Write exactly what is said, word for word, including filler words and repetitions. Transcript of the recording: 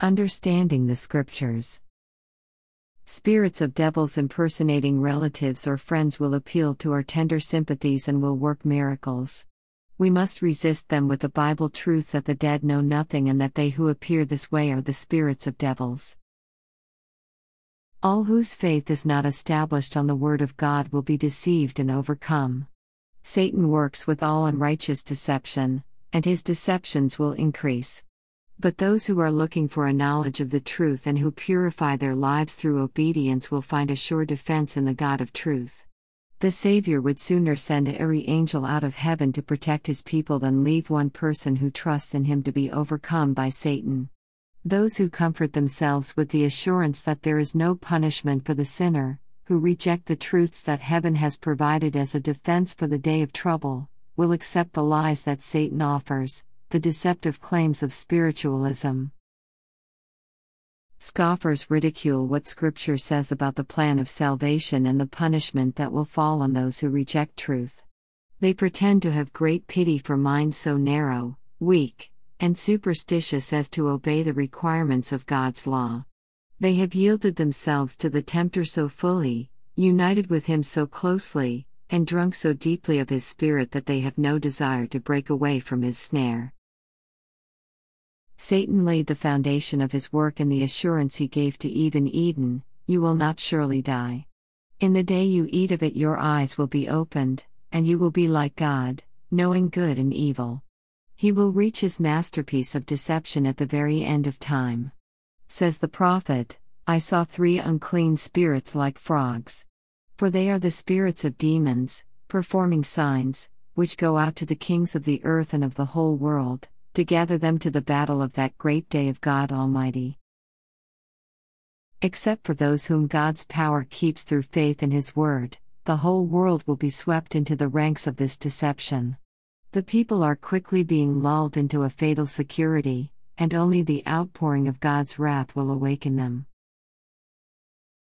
Understanding the Scriptures. Spirits of devils impersonating relatives or friends will appeal to our tender sympathies and will work miracles. We must resist them with the Bible truth that the dead know nothing and that they who appear this way are the spirits of devils. All whose faith is not established on the Word of God will be deceived and overcome. Satan works with all unrighteous deception, and his deceptions will increase. But those who are looking for a knowledge of the truth and who purify their lives through obedience will find a sure defense in the God of truth. The Savior would sooner send every angel out of heaven to protect his people than leave one person who trusts in him to be overcome by Satan. Those who comfort themselves with the assurance that there is no punishment for the sinner, who reject the truths that heaven has provided as a defense for the day of trouble, will accept the lies that Satan offers, the deceptive claims of spiritualism. Scoffers ridicule what Scripture says about the plan of salvation and the punishment that will fall on those who reject truth. They pretend to have great pity for minds so narrow, weak, and superstitious as to obey the requirements of God's law. They have yielded themselves to the tempter so fully, united with him so closely, and drunk so deeply of his spirit that they have no desire to break away from his snare. Satan laid the foundation of his work in the assurance he gave to Eve in Eden, "You will not surely die. In the day you eat of it your eyes will be opened, and you will be like God, knowing good and evil." He will reach his masterpiece of deception at the very end of time. Says the prophet, "I saw three unclean spirits like frogs. For they are the spirits of demons, performing signs, which go out to the kings of the earth and of the whole world, to gather them to the battle of that great day of God Almighty." Except for those whom God's power keeps through faith in His Word, the whole world will be swept into the ranks of this deception. The people are quickly being lulled into a fatal security, and only the outpouring of God's wrath will awaken them.